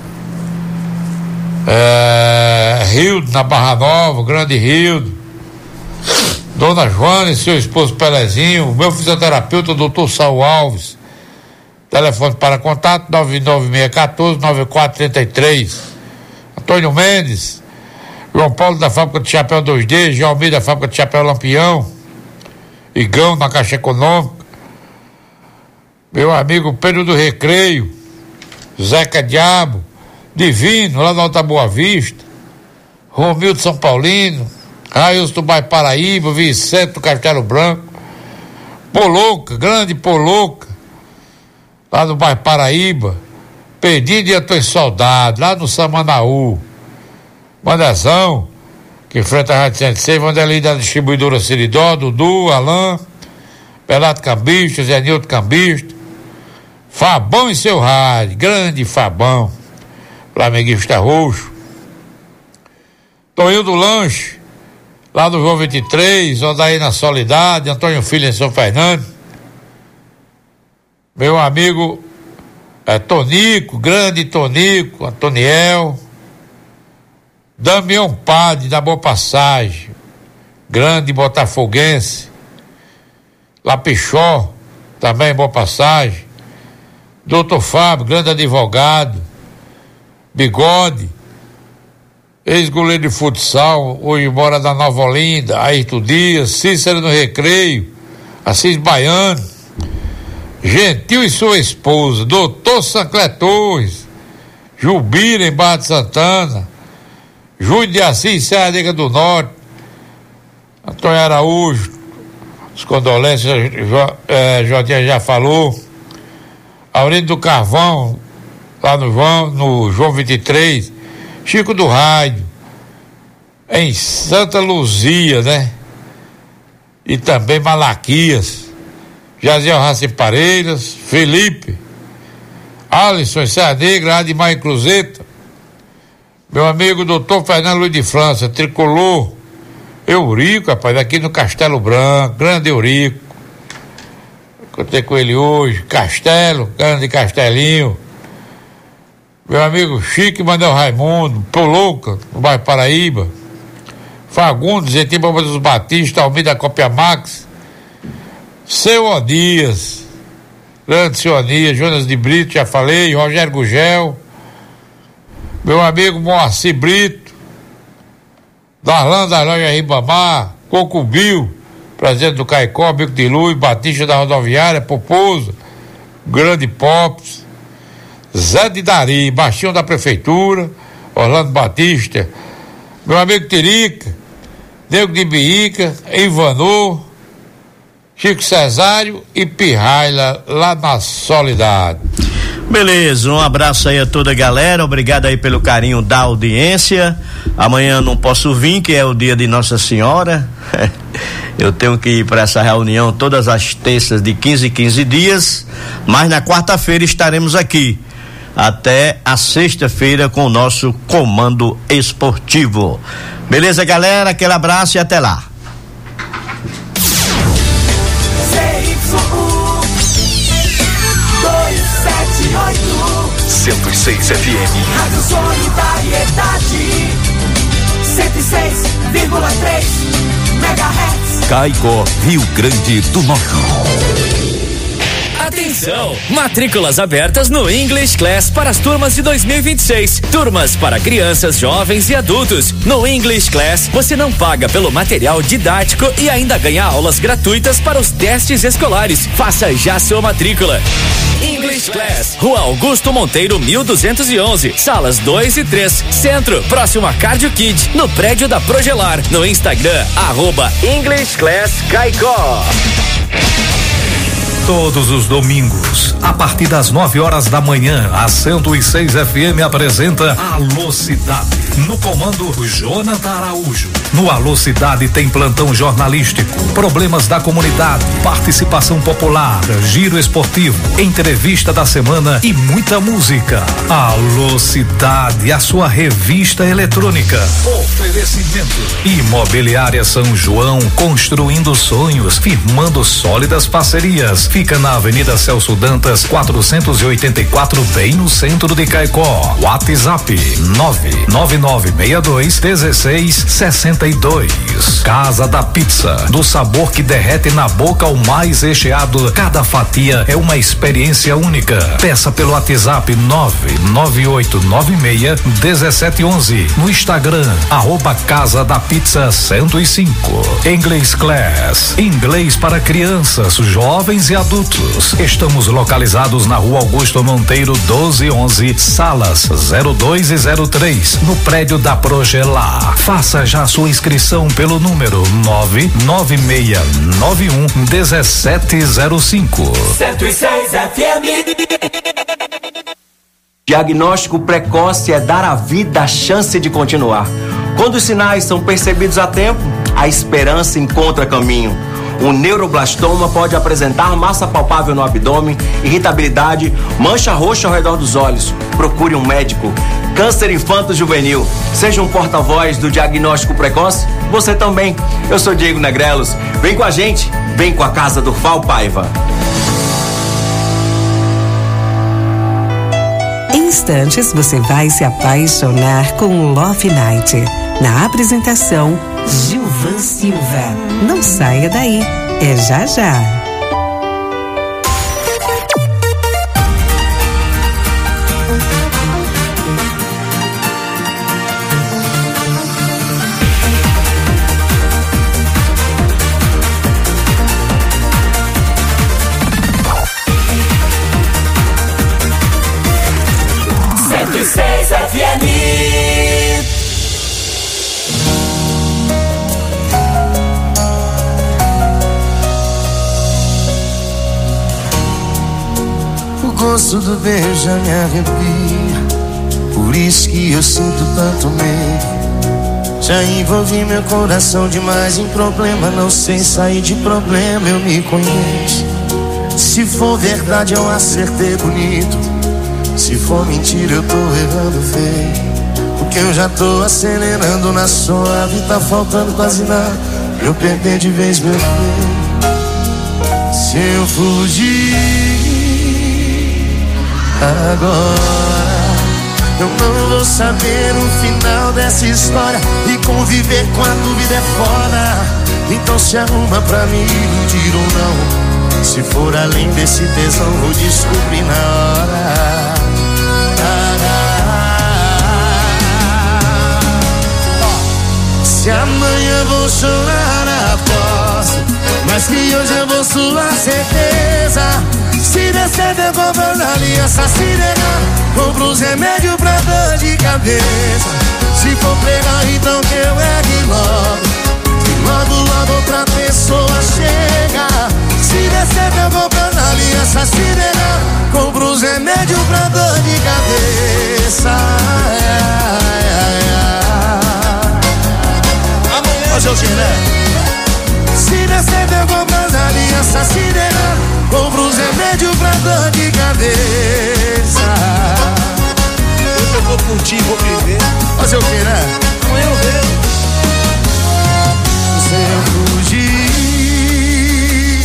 é, Rildo, na Barra Nova, Grande Rildo, Dona Joana e seu esposo Pelezinho, meu fisioterapeuta, doutor Saul Alves, telefone para contato nove nove seis um quatro nove quatro três três, Antônio Mendes, João Paulo da Fábrica de Chapéu dois D, Jalmir da Fábrica de Chapéu Lampião, Igão na Caixa Econômica, meu amigo Pedro do Recreio, Zeca Diabo, Divino, lá na Alta Boa Vista, Romildo São Paulino, Railson do Bairro Paraíba, Vicente do Castelo Branco, Poloca, grande Poloca, lá no Bairro Paraíba, Perdido e Antônio Soldado, lá no Samanaú, Mandazão, que enfrenta a Rádio cento e seis, Vanderlei da distribuidora Seridó, Dudu, Alain, Pelato Cambista, Zé Nilton Cambista, Fabão e seu rádio, grande Fabão, flamenguista roxo, Toninho do Lanche, lá do João vinte e três, Odaí na Solidade, Antônio Filho em São Fernando, meu amigo é, Tonico, grande Tonico, Antoniel, Damião Pade da Boa Passagem, grande botafoguense, Lapichó, também Boa Passagem, doutor Fábio, grande advogado, Bigode, ex-goleiro de futsal, hoje mora na Nova Olinda, Ayrton Dias, Cícero no Recreio, Assis Baiano, Gentil e sua esposa, doutor Sancler Torres, Jubira em Barra de Santana, Júlio de Assis, Serra Negra do Norte, Antônio Araújo, as condolências, jo, é, Jotinha já falou, Aurélio do Carvão, lá no João, no João vinte e três, Chico do Rádio, em Santa Luzia, né? E também Malaquias, Jaziel Raci Pareiras, Felipe, Alisson, Serra Negra, Admar e Cruzeta, meu amigo doutor Fernando Luiz de França, tricolor, Eurico, rapaz, aqui no Castelo Branco, grande Eurico, contei com ele hoje, Castelo, grande Castelinho, meu amigo Chico Manuel Raimundo, Poloca, no bairro Paraíba, Fagundes, Etiba dos Batista, Almida Copia Max, Seu Odias, grande Seu Odias, Jonas de Brito, já falei, Rogério Gugel, meu amigo Moacir Brito, Darlan da Loja Ribamar, Coco Bill, presidente do Caicó, Bico de Luz, Batista da Rodoviária, Poposo, Grande Pops, Zé de Dari, Bastião da Prefeitura, Orlando Batista, meu amigo Tirica, Nego de Biica, Ivanô, Chico Cesário e Pirraila, lá na Solidade. Beleza, um abraço aí a toda a galera, obrigado aí pelo carinho da audiência. Amanhã não posso vir, que é o dia de Nossa Senhora. Eu tenho que ir para essa reunião todas as terças de quinze em quinze dias, mas na quarta-feira estaremos aqui até a sexta-feira com o nosso comando esportivo. Beleza, galera? Aquele abraço e até lá. cento e seis F M. Rádio Solidariedade. cento e seis vírgula três megahertz. Caicó, Rio Grande do Norte. Atenção! Matrículas abertas no English Class para as turmas de dois mil e vinte e seis. Turmas para crianças, jovens e adultos. No English Class, você não paga pelo material didático e ainda ganha aulas gratuitas para os testes escolares. Faça já sua matrícula. English Class, Rua Augusto Monteiro, mil duzentos e onze, salas dois e três, Centro, próximo a Cardio Kid, no prédio da Progelar. No Instagram, arroba English Class Caicó. Todos os domingos, a partir das nove horas da manhã, a cento e seis F M apresenta Alô Cidade. No comando, Jonathan Araújo. No Alô Cidade tem plantão jornalístico, problemas da comunidade, participação popular, giro esportivo, entrevista da semana e muita música. Alô Cidade, a sua revista eletrônica. Oferecimento: Imobiliária São João, construindo sonhos, firmando sólidas parcerias. Fica na Avenida Celso Dantas, quatrocentos e oitenta e quatro, bem no centro de Caicó. WhatsApp nove nove nove seis dois um seis seis dois. Casa da Pizza, do sabor que derrete na boca ao mais recheado. Cada fatia é uma experiência única. Peça pelo WhatsApp nove nove oito nove seis um sete um um. No Instagram, arroba Casa da Pizza cento e cinco. English Class, inglês para crianças, jovens e adultos. Estamos localizados na Rua Augusto Monteiro doze onze, salas zero dois e zero três, no prédio da Progelar. Faça já sua inscrição pelo número nove nove seis nove um um sete zero cinco. cento e seis F M. Diagnóstico precoce é dar à vida a chance de continuar. Quando os sinais são percebidos a tempo, a esperança encontra caminho. Um neuroblastoma pode apresentar massa palpável no abdômen, irritabilidade, mancha roxa ao redor dos olhos. Procure um médico. Câncer infanto-juvenil. Seja um porta-voz do diagnóstico precoce. Você também. Eu sou Diego Negrelos. Vem com a gente. Vem com a Casa do Val Paiva. Em instantes você vai se apaixonar com o Love Night. Na apresentação, Gilvan Silva. Não saia daí, é já já. cento e seis F M. O gosto do beijo já me arrepia, por isso que eu sinto tanto medo. Já envolvi meu coração demais em problema, não sei sair de problema, eu me conheço. Se for verdade eu acertei bonito, se for mentira eu tô errando feio. Porque eu já tô acelerando na suave, tá faltando quase nada pra eu perder de vez meu bem. Se eu fugir agora, eu não vou saber o final dessa história, e conviver com a dúvida é foda. Então se arruma pra me iludir ou não. Se for além desse tesão vou descobrir na hora. Se amanhã vou chorar, aposto, mas que hoje eu vou suar certeza. Se der certo eu compro na aliança, se negar, compro os remédios pra dor de cabeça. Se for pregar então que eu ergue logo, que logo logo outra pessoa chega. Se der certo eu compro na aliança, se negar, compro os remédios pra dor de cabeça. Fazer o né? Se der certo eu compro as alianças, se negar, compro os remédios pra dor de cabeça. Hoje eu vou curtir, vou viver. Fazer o que, né? Amanhã eu vejo. Se eu fugir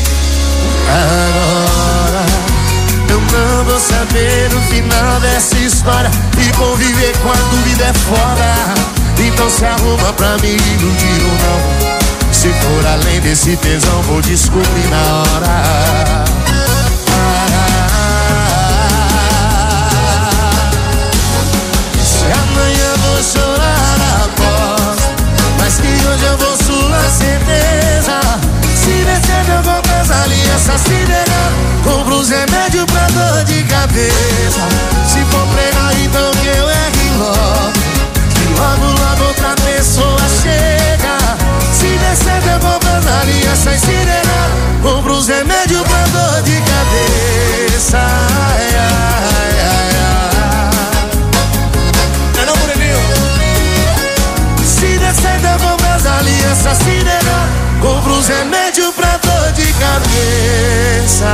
agora, eu não vou saber o final dessa história, e conviver com a dúvida é foda. Então se arruma pra me iludir ou não. Se for além desse tesão vou descobrir na hora. Se amanhã vou chorar, aposto, mas que hoje eu vou suar certeza. Se descer eu vou pras alianças, se negar, compro os remédios pra dor de cabeça. Se for pregar então que eu ergue logo, logo, logo outra pessoa chega. Se der certo eu vou pras alianças, se negar, compro os remédios pra dor de cabeça. criança se negar, compra os remédios pra dor de cabeça.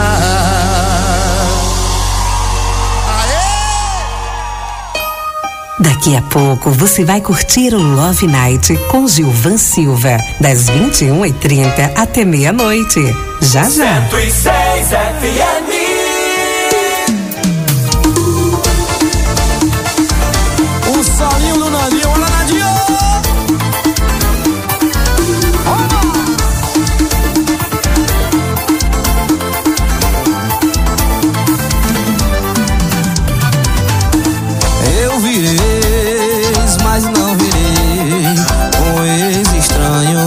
Daqui a pouco você vai curtir o Love Night com Gilvan Silva, das vinte e uma e trinta até meia-noite. Já já. cento e seis F M. O solinho do Nandinho, olha Nandinho. Eu virei, mas não virei um ex-estranho.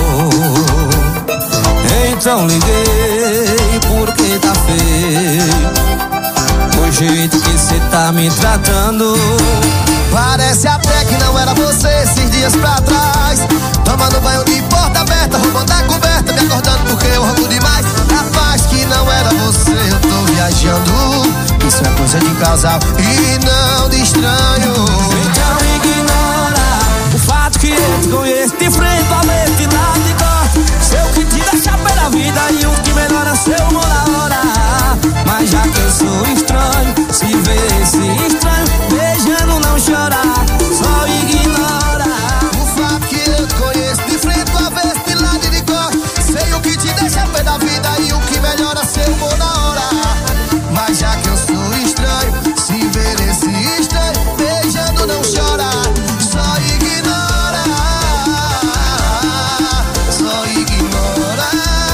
Então liguei porque tá feio o jeito que cê tá me tratando. Parece até que não era você esses dias pra trás, tomando banho de porta aberta, roubando a coberta, me acordando porque eu roubo demais. Rapaz, que não era você, eu tô viajando. Isso é coisa de casal e não de estranho. Então ignora o fato que eu te conheço de frente ao leite de lado de cor. Seu que te deixa pela vida e o que melhora seu humor na hora. Mas já que eu sou estranho, se vê esse estranho beijando não chorar, só ignora o fato que eu te conheço de frente ao leite de lado de cor. Sei o que te deixa pela vida e o que melhora seu humor na hora. Mas já que eu sou estranho, se ver esse estranho beijando não chora, só ignora, só ignora.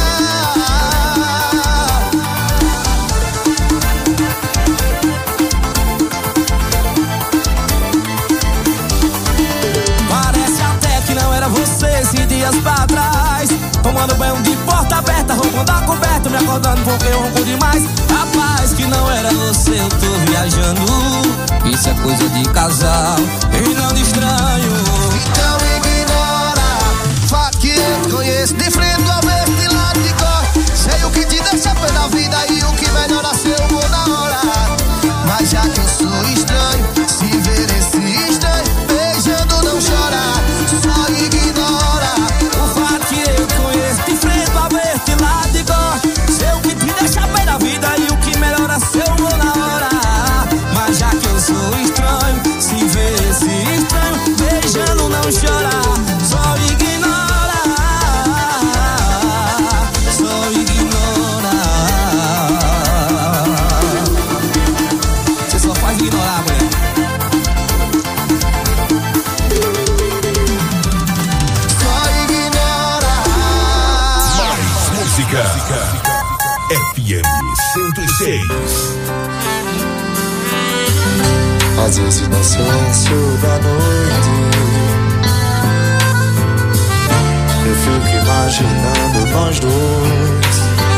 Parece até que não era você esses dias pra trás, tomando banho de porta aberta, roubando a coberta, me acordando porque eu ronco demais. Rapaz, que não era você, eu tô viajando. Isso é coisa de casal e não de estranho. Então ignora o fato que eu te conheço de frente ao mesmo de lado de cor. Sei o que te deixa pela vida e o que melhora seu humor na hora. Mas já que eu sou estranho, se ver esse estranho beijando não chora, só ignora o fato que eu te conheço de frente ao mesmo de lado de cor. Sei o que te deixa pela vida e o que melhora seu humor na hora. Mas já que eu sou estranho, se ver esse estranho beijando não chora, só ignora, só ignora. Você só faz ignorar, mulher. Só ignora. Mais música. F M cento e seis. Às vezes no silêncio da noite eu fico imaginando nós dois.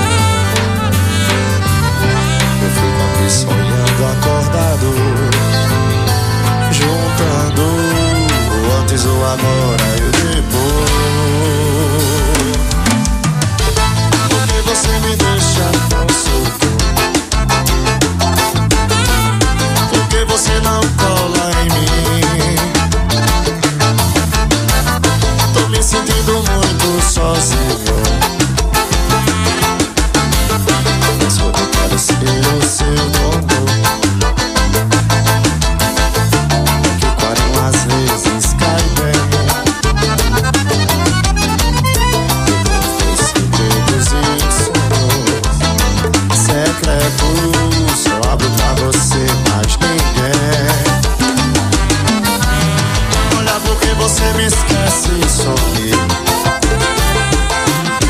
Eu fico aqui sonhando acordado, juntando o antes, o agora e o depois. Porque você me deixa tão solto, porque você não cola em mim. Tô me sentindo muito sozinho, mas quando eu quero ser o seu dono, que quatro às vezes cai bem. Segredos e sonhos secretos só abro pra você, mas ninguém. Olha porque você me esquece e sorri.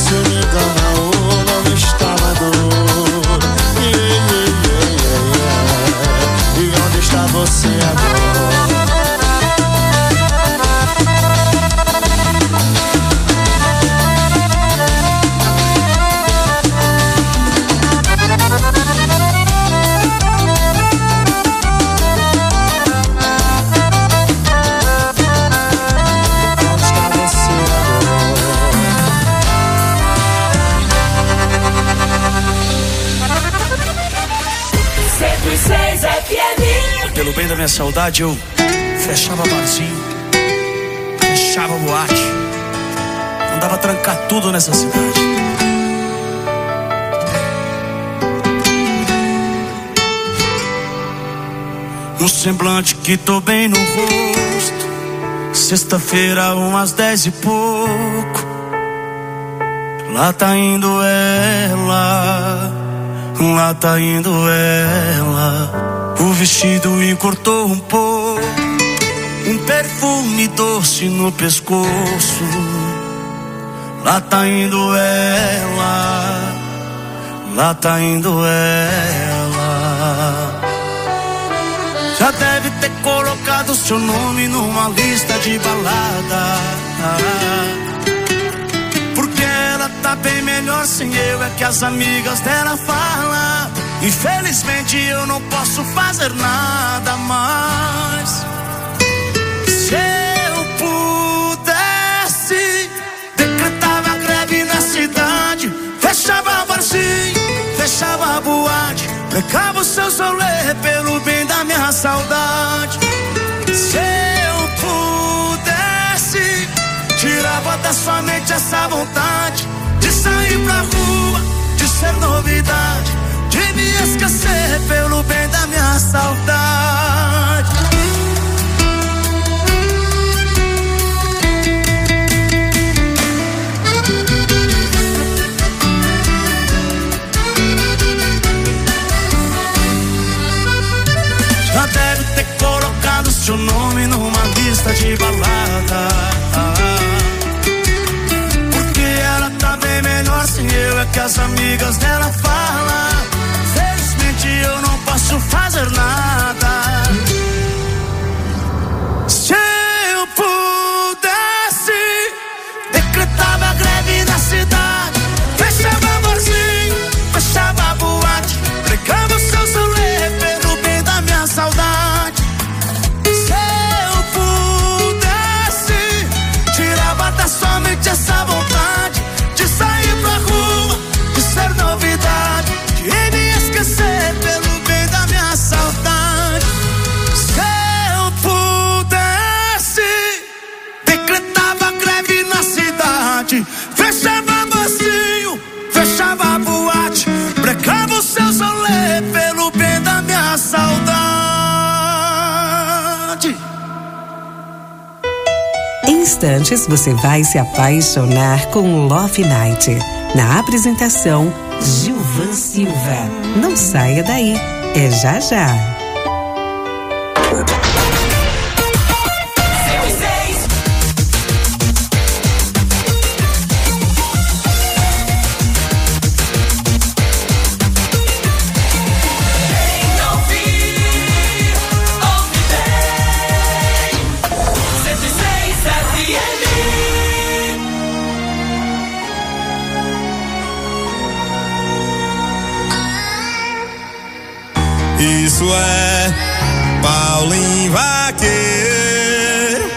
você me engana ou não estava dor. Yeah, yeah, yeah, yeah. E onde está você agora? Pelo bem da minha saudade eu fechava barzinho, fechava boate, mandava trancar tudo nessa cidade. Um semblante que tô bem no rosto, sexta-feira umas dez e pouco. Lá tá indo ela, lá tá indo ela. O vestido encurtou um pouco, um perfume doce no pescoço. Lá tá indo ela, lá tá indo ela. Já deve ter colocado seu nome numa lista de balada, porque ela tá bem melhor sem eu, é que as amigas dela falam. Infelizmente eu não posso fazer nada mais. Se eu pudesse, decretava greve na cidade, fechava barzinho, fechava boate, precava o seu solê pelo bem da minha saudade. Se eu pudesse, tirava da sua mente essa vontade de sair pra rua, de ser novidade, de me esquecer pelo bem da minha saudade. Já deve ter colocado seu nome numa lista de balada, porque ela tá bem melhor sem eu, é que as amigas dela falam. Eu não posso fazer nada. Se eu pudesse, decretava greve na cidade, fechava barzinho, fechava boate, pregava o seu solê pelo bem da minha saudade. Se eu pudesse, tirava da sua mente essa vontade de sair pra rua, de ser novidade, de me esquecer pelo bem da minha saudade. Se eu pudesse, decretava greve na cidade, fechava barzinho, fechava boate, pregava o seu solê pelo bem da minha saudade. Em instantes você vai se apaixonar com Love Night. Na apresentação, Gilvan Silva. Não saia daí, é já já. Isso é Paulinho Vaqueiro.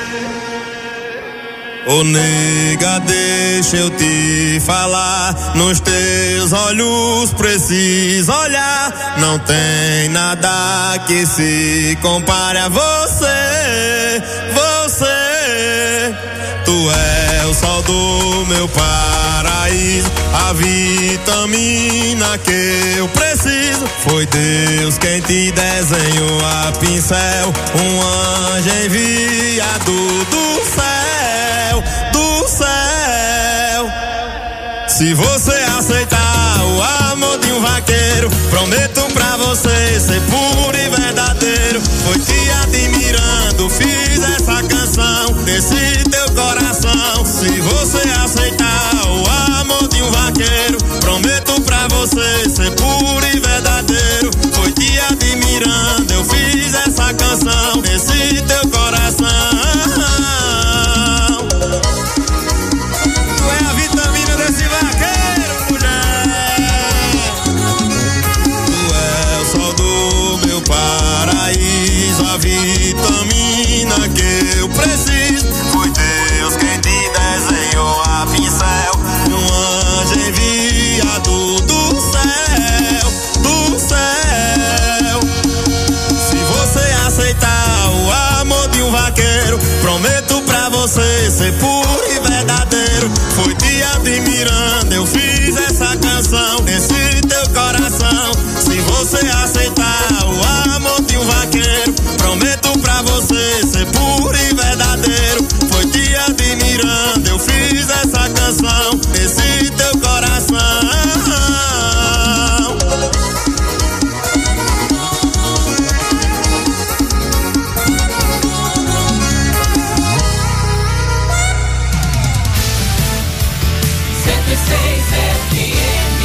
Ô nega, deixa eu te falar, nos teus olhos preciso olhar. Não tem nada que se compare a você, você. Tu é o sol do meu paraíso, a vitamina que eu preciso. Foi Deus quem te desenhou a pincel, um anjo enviado do céu, do céu. Se você aceitar o amor de um vaqueiro, prometo pra você ser puro e verdadeiro. Foi te admirando, fiz essa canção desse teu coração. Se você aceitar o amor de um pra você ser puro e verdadeiro. Foi te admirando, eu fiz essa canção nesse teu coração. Tu é a vitamina desse vaqueiro, mulher. Tu é o sol do meu paraíso, a vitamina que eu preciso. Foi Deus quem te desenhou a pincel, um anjo enviado do céu, do céu. Se você aceitar o amor de um vaqueiro, prometo pra você ser puro e verdadeiro. Foi te admirando, eu fiz essa canção nesse teu coração. Se você aceitar o amor de um vaqueiro, prometo pra você ser puro e verdadeiro. Foi te admirando, eu fiz essa canção nesse teu coração. cento e seis F M.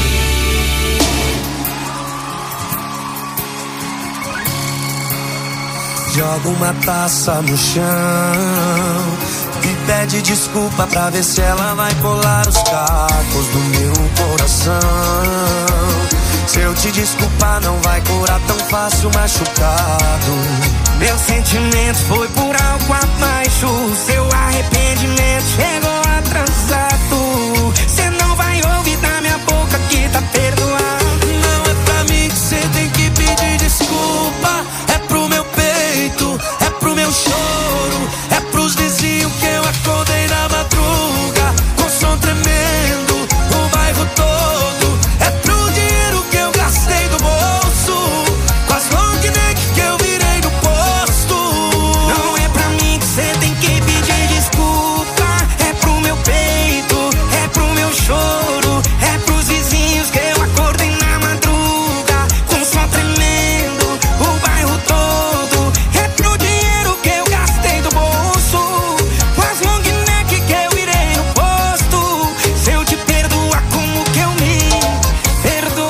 Joga uma taça no chão e pede desculpa pra ver se ela vai colar os cacos do meu coração. Se eu te desculpar não vai curar tão fácil machucado. Meu sentimento foi por algo abaixo, seu arrependimento chegou atrasado. Cê não vai ouvir da minha boca que tá perdoado. Não é pra mim que cê tem que pedir desculpa, é pro meu peito, é pro meu choro, é pros vizinhos que eu acordei na madruga com som tremendo, o bairro todo, é pro dinheiro que eu gastei do bolso, com as long neck que eu virei no posto. Não é pra mim que cê tem que pedir desculpa, é pro meu peito, é pro meu choro, é pros vizinhos que eu acordei na madruga com som tremendo, o bairro todo, é pro dinheiro que eu gastei do bolso, com as long neck que eu virei no posto. Se eu te perdoar, como que eu me perdoo?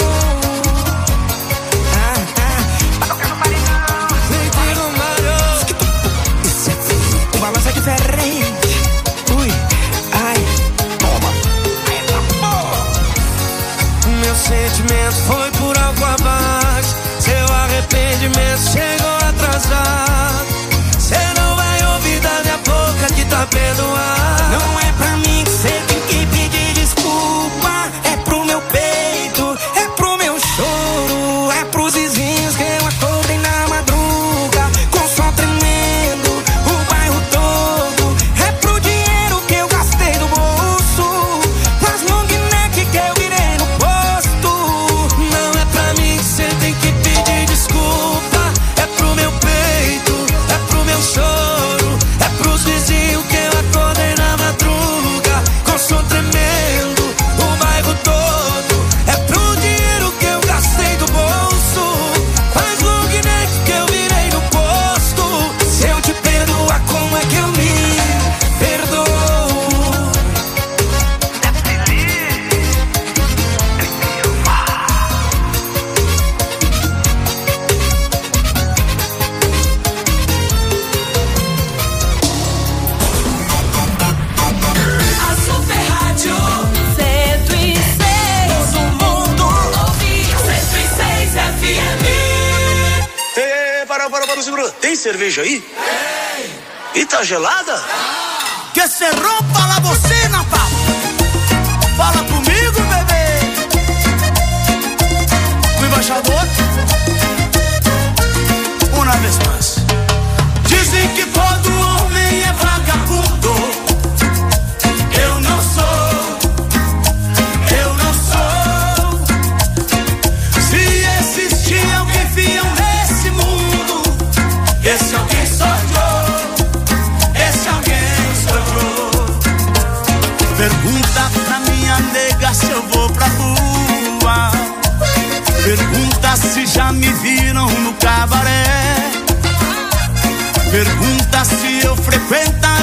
Ah, ah, tá tocando paredão, leite no malho, isso é feio, o balanço é diferente. Ui, ai, toma, ai, amor. Meu sentimento foi por algo abaixo, seu arrependimento chegou atrasado. Cê não vai ouvir da minha boca que tá perdoado. Não é pra mim que cê tem que pedir desculpa, é pro meu peito, é pro meu choro, é pros vizinhos que eu acordei na madruga com som tremendo, o bairro todo, é pro dinheiro que eu gastei do bolso, com as long neck que eu virei no posto. Não é pra mim que cê tem que pedir desculpa, é pro meu peito, é pro meu choro, é pros vizinhos que eu acordei na madruga com som tremendo, o bairro todo, é pro dinheiro que eu gastei do bolso, com as long neck que eu virei no posto. Se eu te perdoar, como é que eu me perdoo? A Super Rádio cento e seis. Todo mundo ouve cento e seis F M. Ei, para, para, para, segura. Tem cerveja aí? Tem. E tá gelada? Que se rompa la bocina, papo. Fala comigo, bebê. O embaixador. Uma vez mais. Dizem que todo homem é vagabundo. Eu não sou. Eu não sou. Se existir alguém fiel nesse mundo, esse alguém sou eu. Esse alguém sou eu. Pergunta pra minha nega se eu vou pra rua. Pergunta se já me viram no cabaré. Pergunta se eu frequento